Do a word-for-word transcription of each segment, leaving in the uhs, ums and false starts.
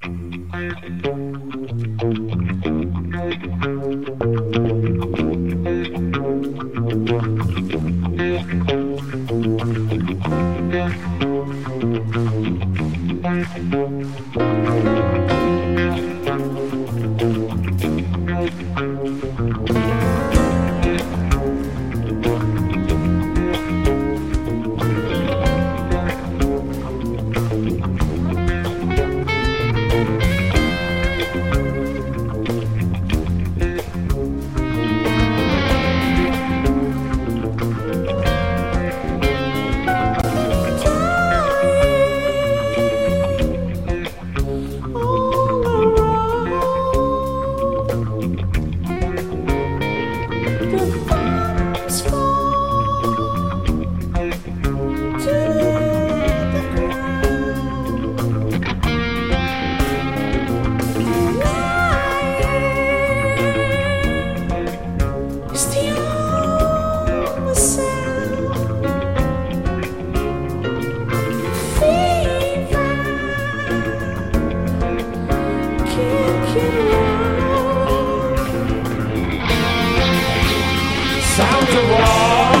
Sounds of war.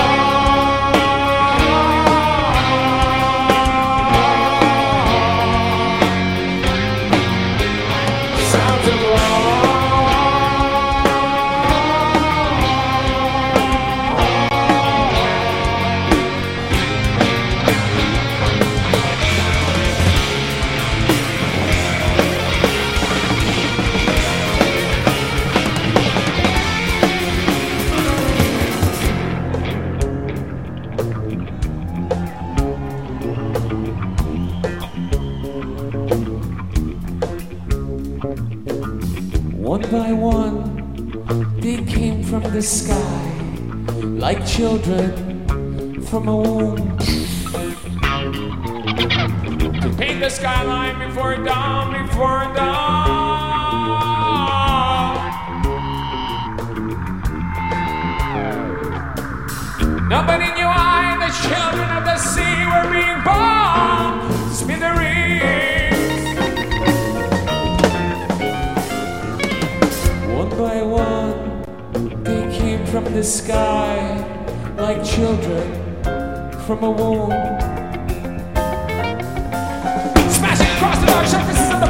Sounds of war. One by one, they came from the sky, like children from a womb. To paint the skyline before dawn, before dawn. Nobody knew I, the children of the sea, were being born. Smithereens. One by one, they came from the sky, like children from a womb. Smashing across the dark surfaces of